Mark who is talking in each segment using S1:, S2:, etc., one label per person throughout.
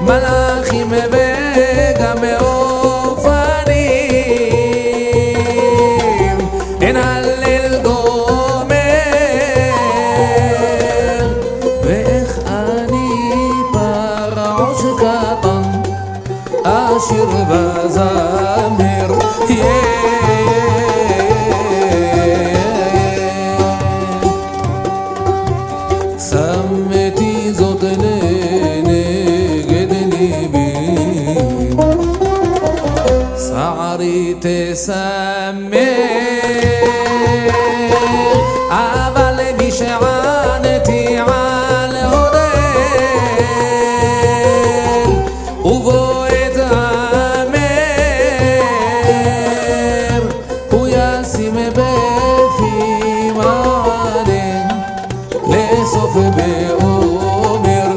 S1: מלאכים וגם אופנים, אין הלל גומר. ואיך אני פרעוש קטן אשיר וזמר, שמתי זאת לנגד ליבי, שערי תשמח, אבל נשענתי על הודל ובו את המר, הוא ישים בפי מענה לסוף באומר,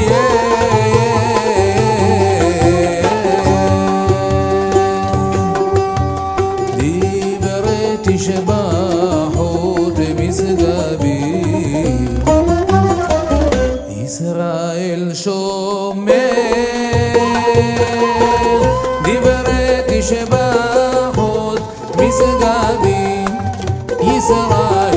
S1: דיברת שבחות משגבי, ישראל שומר. דיברת שבחות משגבי, ישראל